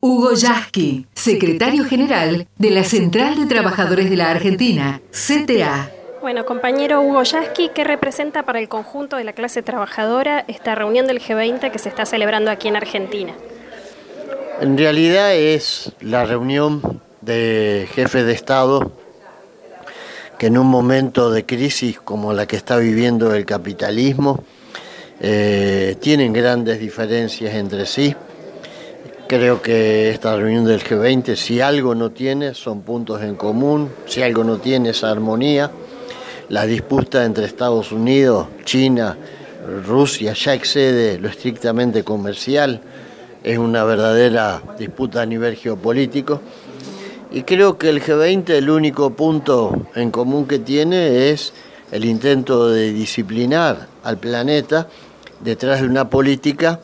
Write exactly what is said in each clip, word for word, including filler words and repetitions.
Hugo Yasky, secretario general de la Central de Trabajadores de la Argentina, C T A. Bueno, compañero Hugo Yasky, ¿qué representa para el conjunto de la clase trabajadora esta reunión del G veinte que se está celebrando aquí en Argentina? En realidad es la reunión de jefes de Estado que en un momento de crisis como la que está viviendo el capitalismo eh, tienen grandes diferencias entre sí. Creo que esta reunión del G veinte, si algo no tiene, son puntos en común, si algo no tiene es armonía. La disputa entre Estados Unidos, China, Rusia ya excede lo estrictamente comercial, es una verdadera disputa a nivel geopolítico. Y creo que el G veinte, el único punto en común que tiene es el intento de disciplinar al planeta detrás de una política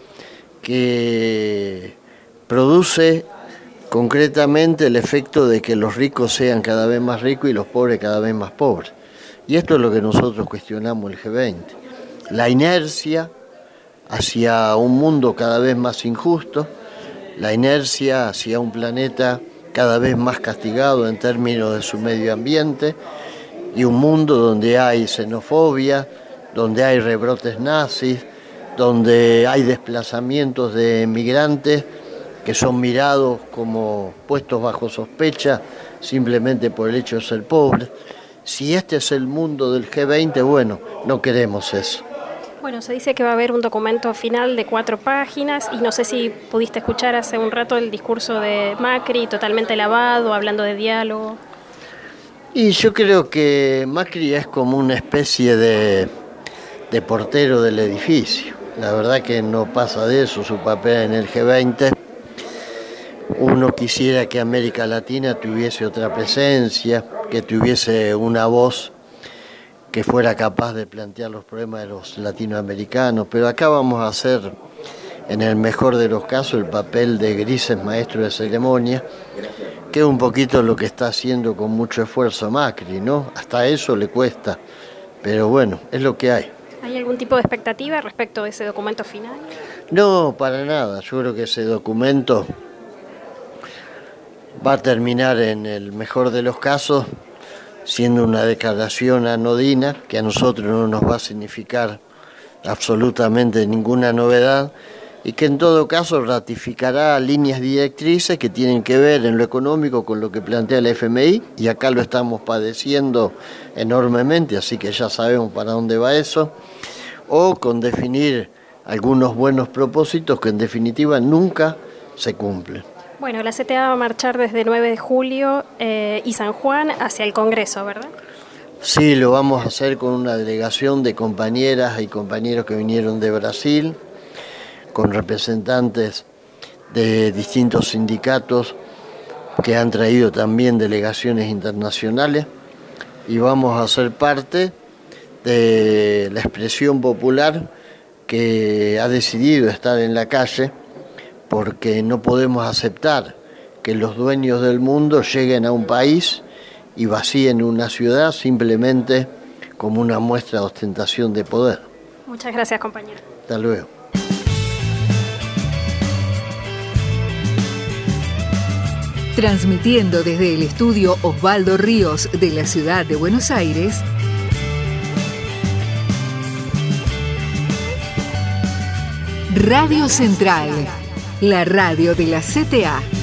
que produce concretamente el efecto de que los ricos sean cada vez más ricos y los pobres cada vez más pobres. Y esto es lo que nosotros cuestionamos el G veinte. La inercia hacia un mundo cada vez más injusto, la inercia hacia un planeta cada vez más castigado en términos de su medio ambiente y un mundo donde hay xenofobia, donde hay rebrotes nazis, donde hay desplazamientos de migrantes que son mirados como puestos bajo sospecha simplemente por el hecho de ser pobres. Si este es el mundo del G veinte, bueno, no queremos eso. Bueno, se dice que va a haber un documento final de cuatro páginas y no sé si pudiste escuchar hace un rato el discurso de Macri, totalmente lavado, hablando de diálogo. Y yo creo que Macri es como una especie de, de portero del edificio. La verdad que no pasa de eso su papel en el G veinte. Uno quisiera que América Latina tuviese otra presencia, que tuviese una voz que fuera capaz de plantear los problemas de los latinoamericanos, pero acá vamos a hacer, en el mejor de los casos, el papel de grises maestro de ceremonia, que es un poquito lo que está haciendo con mucho esfuerzo Macri, ¿no? Hasta eso le cuesta, pero bueno, es lo que hay. ¿Hay algún tipo de expectativa respecto de ese documento final? No, para nada. Yo creo que ese documento va a terminar, en el mejor de los casos, siendo una declaración anodina que a nosotros no nos va a significar absolutamente ninguna novedad y que en todo caso ratificará líneas directrices que tienen que ver en lo económico con lo que plantea el F M I, y acá lo estamos padeciendo enormemente, así que ya sabemos para dónde va eso, o con definir algunos buenos propósitos que en definitiva nunca se cumplen. Bueno, la C T A va a marchar desde nueve de julio eh, y San Juan hacia el Congreso, ¿verdad? Sí, lo vamos a hacer con una delegación de compañeras y compañeros que vinieron de Brasil, con representantes de distintos sindicatos que han traído también delegaciones internacionales, y vamos a ser parte de la expresión popular que ha decidido estar en la calle, porque no podemos aceptar que los dueños del mundo lleguen a un país y vacíen una ciudad simplemente como una muestra de ostentación de poder. Muchas gracias, compañero. Hasta luego. Transmitiendo desde el estudio Osvaldo Ríos de la ciudad de Buenos Aires, Radio Central, la radio de la C T A.